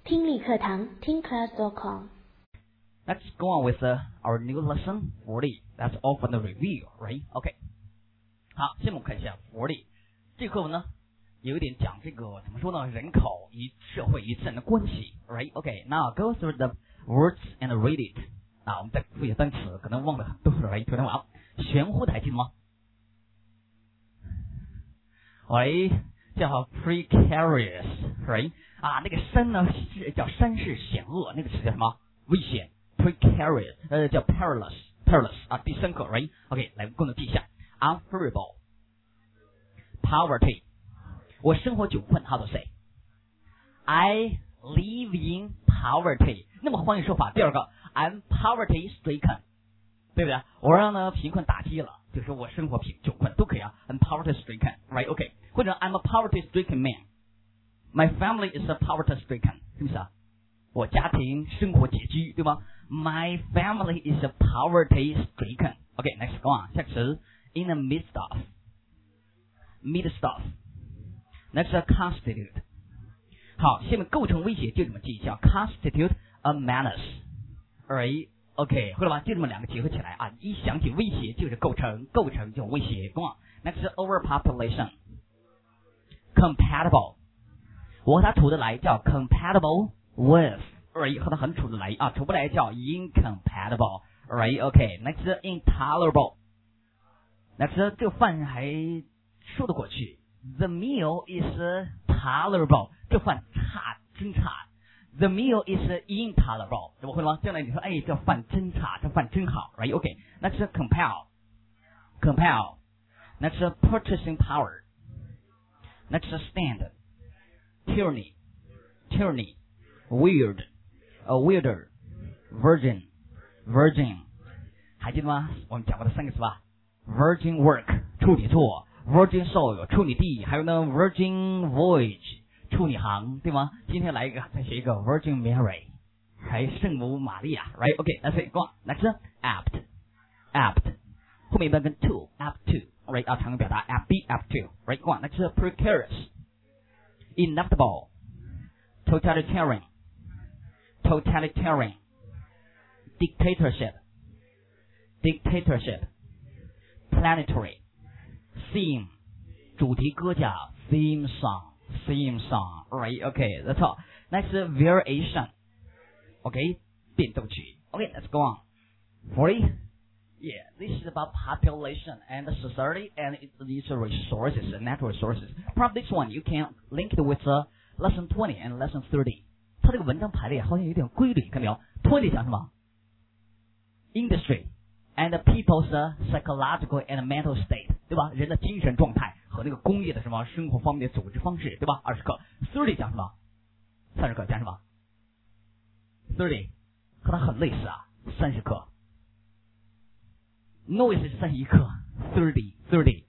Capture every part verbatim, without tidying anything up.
听力课堂 听 class dot com. Let's go on with uh, our new lesson forty. That's all for the review, right? OK. 好，下面我们看一下 forty 这课文呢，有一点讲这个怎么说呢？人口与社会与自然的关系 ，right? OK. Now go through the words and read it. 啊，我们再复习单词，可能忘了很多 ，right? 昨天晚上玄乎的还记得吗？喂，叫 precarious，right？ 啊，那个山呢是叫山势险恶，那个词叫什么？危险 ，precarious， 呃，叫 perilous，perilous 啊，第三个 ，right？OK， 来共同记一下 ，unbearable，poverty， 我生活窘困 ，how to say？I live in poverty。那么换句说法，第二个 ，I'm poverty stricken， 对不对？我让呢贫困打击了，就说我生活贫窘困都可以啊 ，I'm poverty stricken，right？OK， 或者 I'm a poverty stricken man。My family is a poverty stricken， 是不是啊？我家庭生活拮据，对吗 ？My family is a poverty stricken。OK，next go on， 下词 in the midst of，midst of。Next constitute。好，下面构成威胁就这么记一下 ，constitute a menace。Right？OK， 会了吧？就这么两个结合起来啊，一想起威胁就是构成，构成就威胁。Go on，next overpopulation。Compatible。我和他处得来叫 compatible with，right？ 和他很处得来啊，处不来叫 incompatible，right？OK，next intolerable。next 这个饭还说得过去 ，the meal is tolerable， 这饭差真差 ，the meal is intolerable， 怎么会了吗？将来你说，哎，这饭真差，这饭真好 ，right？OK，next compel，compel，next purchasing power，next stand。Tyranny, tyranny, weird, a weirder, virgin, virgin， 还记得吗？我们讲过的三个词吧 ？Virgin work 处女座 ，Virgin soil 处女地，还有呢 Virgin voyage 处女航，对吗？今天来一个，再学一个 Virgin Mary， 还圣母玛利亚 ，right？OK， that's it， go on。Next apt, apt， 后面一般跟 to, apt to，right？ 啊，常用表达 apt be, apt to，right？ go on。Next precarious。Inevitable, totalitarian, totalitarian, dictatorship, dictatorship, planetary, theme, 主题歌叫 theme song, theme song, right? Okay, that's all. Next variation, okay, 变奏曲. Okay, let's go on. forty. Yeah, this is about population and society and its resources, natural resources. Probably this one you can link it with uh, lesson twenty and lesson thirty. 它这个文章排列好像有点规律，看没有 ？twenty 讲什么 ？Industry and people's uh, psychological and mental state， 对吧？人的精神状态和那个工业的什么生活方面的组织方式，对吧？二十课 thirty 讲什么？三十课讲什么 ？thirty 和它很类似啊，三十课。Noise 是三十一课 ，thirty thirty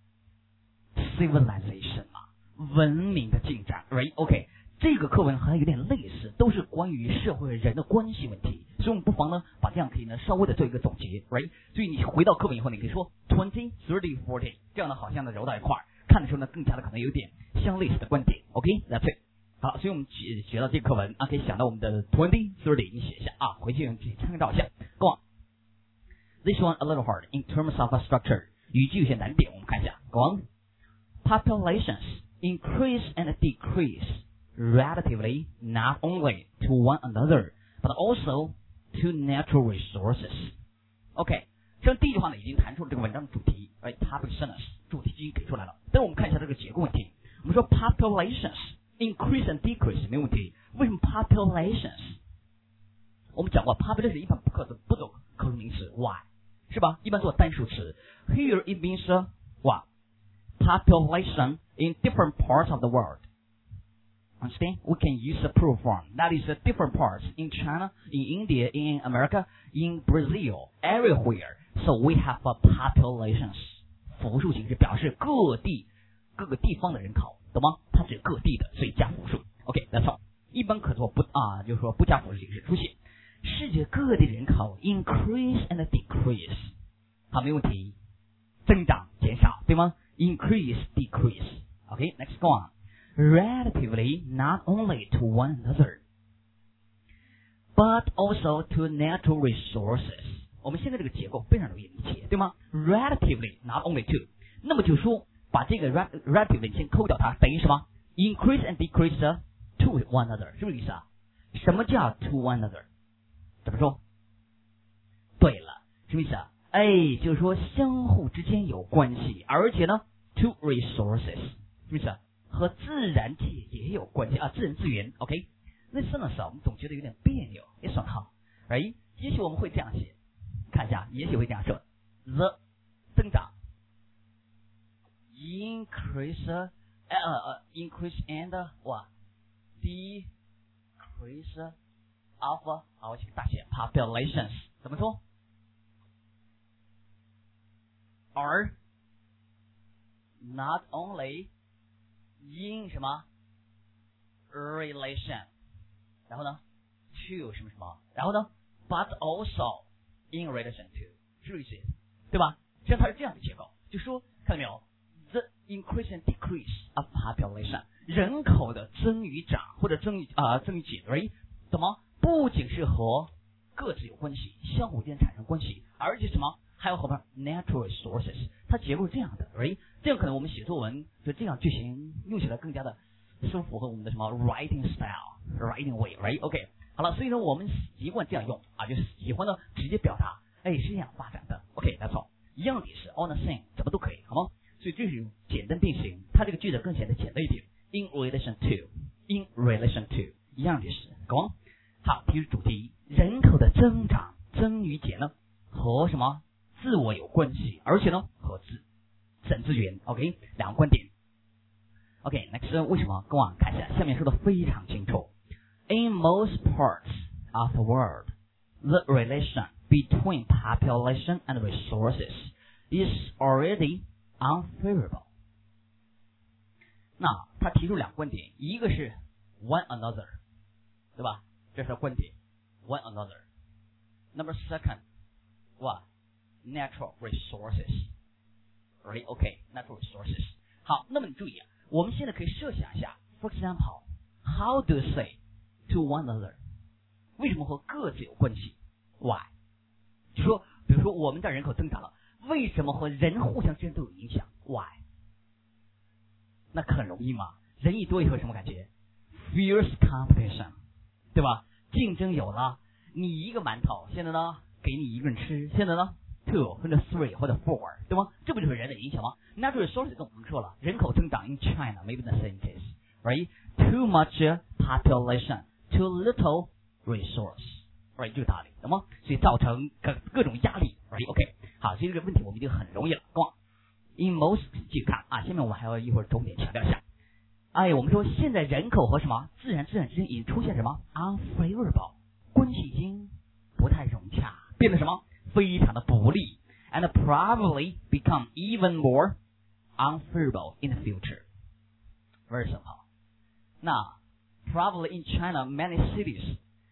civilization 嘛，文明的进展 ，right？OK， 这个课文好像有点类似，都是关于社会人的关系问题，所以我们不妨呢把这样可以呢稍微的做一个总结 ，right？ 所以你回到课文以后，你可以说 twenty thirty forty， 这样呢好像呢揉到一块儿，看的时候呢更加的可能有点相类似的观点 ，OK？That's it。好，所以我们学学到这个课文啊，可以想到我们的 twenty thirty， 你写一下啊，回去自己参照一下 ，Go on。This one a little hard in terms of a structure. 语句有些难点，我们看一下。Go on. Populations increase and decrease relatively not only to one another, but also to natural resources. OK， 这第一句话呢已经谈出了这个文章的主题，哎 ，populations 主题已经给出来了。但是我们看一下这个结构问题。我们说 populations increase and decrease 没问题，为什么 populations？ 我们讲过 population 一般不可不走可数名词 ，why？是吧？一般做单数词。Here it means what? Population in different parts of the world. Understand? We can use the plural form. That is different parts in China, in India, in America, in Brazil, everywhere. So we have a populations. 复数形式表示各地各个地方的人口，懂吗？它指各地的，所以加复数。OK, that's all. 一般可做不啊，就是说不加复数形式出现。世界各地人口 increase and decrease， 好，没问题，增长减少，对吗 ？Increase decrease，OK，next、okay, go on。Relatively not only to one another， but also to natural resources。我们现在这个结构非常容易理解，对吗 ？Relatively not only to， 那么就说把这个 relatively 先扣掉它，等于什么 ？Increase and decrease to one another， 是不是意思啊？什么叫 to one another？ 怎么说？对了，什么意思啊？哎，就是说相互之间有关系，而且呢 ，to resources， 什么意思啊？和自然界也有关系啊，自然资源 ，OK？ 那这的时候我们总觉得有点别扭，也算好，哎，也许我们会这样写。看一下，也许会这样说 ：the 增长 increase 呃呃 increase and 哇 decrease of 好，我请大写 populations 怎么说 ？are not only in 什么 relation， 然后呢 to 什么什么，然后呢 but also in relation to， 是不是意思？对吧？实际上它是这样的结构，就说看到没有 ？The increase and decrease of population， 人口的增与长或者增与啊、呃、增与减 ，right？ 怎么不仅是和各自有关系，相互间产生关系，而且什么还有后边 natural resources， 它结构是这样的 ，right？ 这样可能我们写作文就这样句型用起来更加的是符合我们的什么 writing style、writing way，right？OK。好了，所以呢，我们习惯这样用啊，就是喜欢呢直接表达，哎，是这样发展的。OK，that's all， 一样的是 on the same， 怎么都可以，好吗？所以这是简单变形，它这个句子更显得简单一点。In relation to，in relation to， 一样的是，懂吗？好，题主题，人口的增长增与减呢，和什么自我有关系，而且呢和自自然资源 ，OK， 两个观点。OK，next， 为什么？跟我看一下，下面说的非常清楚。In most parts of the world, the relation between population and resources is already unfavorable. 那他提出两个观点，一个是 one another， 对吧？这是观点 one another. Number second, what? Natural resources. Right? Okay, natural resources. 好，那么你注意啊，我们现在可以设想一下 ，for example, how do you say?To one another， 为什么和各自有关系 ？Why？ 就说，比如说我们的人口增长了，为什么和人互相之间都有影响 ？Why？ 那很容易嘛，人一多以后什么感觉 ？Fierce competition， 对吧？竞争有了，你一个馒头，现在呢给你一个人吃，现在呢 two 或者 three 或者 four， 对吗？这不就是人的影响吗 ？Natural resources 跟我们说了，人口增长 in China maybe the same case，right？Too much population。Too little resource， right 这个道理，懂吗？所以造成各各种压力 ，right OK。好，所以这个问题我们就很容易了，懂吗 ？In most， 继续看啊，下面我们还要一会儿重点强调一下。哎，我们说现在人口和什么自然资源之间已经出现什么 unfavorable， 关系已经不太融洽，变得什么非常的不利 ，and probably become even more unfavorable in the future。Very simple。那Probably in China, many cities,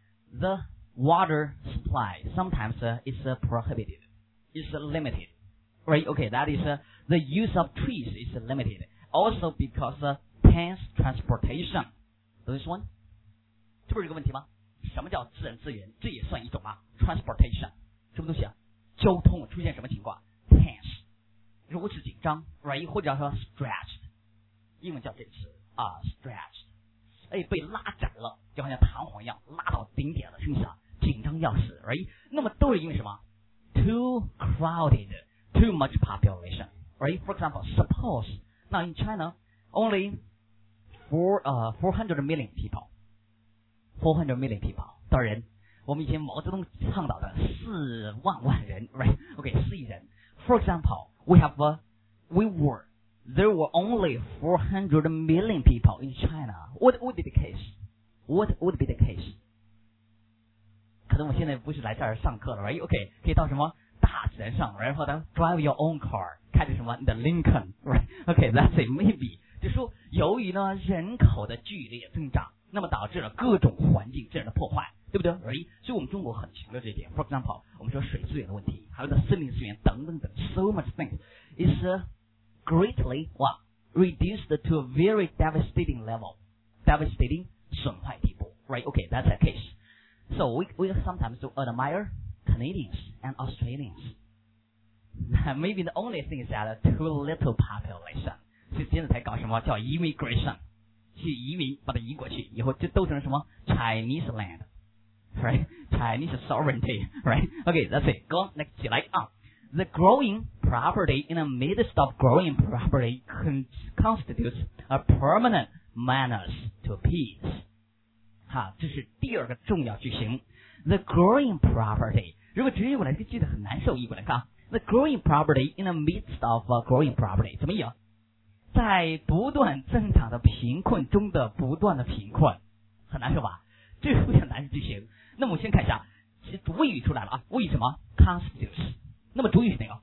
the water supply sometimes uh, is uh, prohibited, is uh, limited, right? Okay, that is uh, the use of trees is uh, limited. Also because uh, hence transportation. This one， 这不是一个问题吗？什么叫自然资源？这也算一种啊 ，transportation， 什么东西啊？交通出现什么情况 ？Tense， 如此紧张 ，right？ 或者说 stretched， 英文叫这个词啊 ，stretched。哎，被拉窄了，就好像弹簧一样，拉到顶点了，是不是啊？紧张要死 ，right？ 那么都是因为什么 ？Too crowded, too much population, right? For example, suppose now in China only four uh four hundred million people, four hundred million people 多少人？我们以前毛泽东倡导的四万万人 ，right？ OK， 四亿人。For example, we have a, we were.There were only four hundred million people in China. What would be the case? What would be the case? 可能我现在不是来这儿上课了 ，right? OK， 可以到什么大自然上，然后呢 drive your own car， 开着什么你的 Lincoln， right? OK，that's it. Maybe 就说由于呢人口的剧烈增长，那么导致了各种环境自然的破坏，对不对 ？right? 所以我们中国很强调这一点。For example， 我们说水资源的问题，还有呢森林资源等等等 ，so much things is a.Greatly what reduced to a very devastating level, devastating 损坏地步 ，right? Okay, that's the case. So we we sometimes do admire Canadians and Australians. Maybe the only thing is that too little population. 所以现在才搞什么叫 immigration， 去移民，把它移过去，以后就都成什么 Chinese land， right? Chinese sovereignty, right? Okay, that's it. Go next 起来啊。The growing property in the midst of growing property con constitutes a permanent menace to peace. 哈，这是第二个重要句型。The growing property， 如果直译过来，这个句子很难受，译过来看。The growing property in the midst of a growing property， 怎么译啊？在不断增长的贫困中的不断的贫困，很难受吧？这是非常难的句型。那么我们先看一下，其实谓语出来了啊，谓语什么 ？constitutes。那么主语是哪个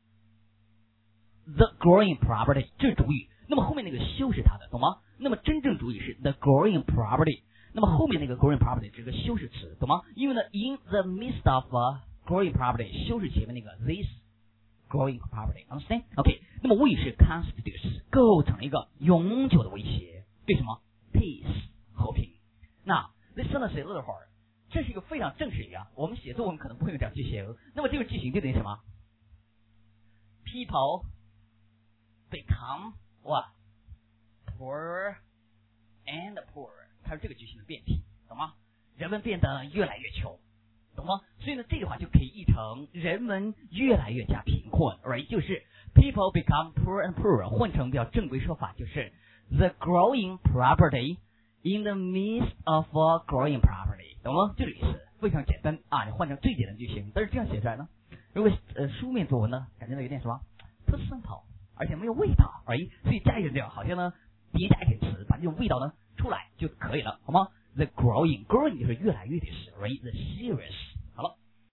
？The growing property， 这是主语。那么后面那个修饰它的，懂吗？那么真正主语是 the growing property。那么后面那个 growing property 是个修饰词，懂吗？因为呢 ，in the midst of a growing property 修饰前面那个 this growing property，understand？ OK， 那么谓语是 constitutes， 构成了一个永久的威胁，对什么 ？peace 和平。那 this sentence is little hard， 这是一个非常正式语啊，我们写作文可能不会用这样句型。那么这个句型就等于什么 ？People become what poorer and poorer。它是这个句型的变体，懂吗？人们变得越来越穷，懂吗？所以呢，这句话就可以译成人们越来越加贫困 ，right？ 就是 people become poorer and poorer， 换成比较正规说法就是 the growing property in the midst of a growing property， 懂吗？这个意思非常简单啊，你换成最简单的句型，但是这样写出来呢，如果呃书面作文呢，感觉到有点什么 too simple， 而且没有味道而已，所以加一点这样，好像呢叠加一点词，把这种味道呢。出来就可以了，好吗 ？The growing, growing 就是越来越的意思 ，right? The serious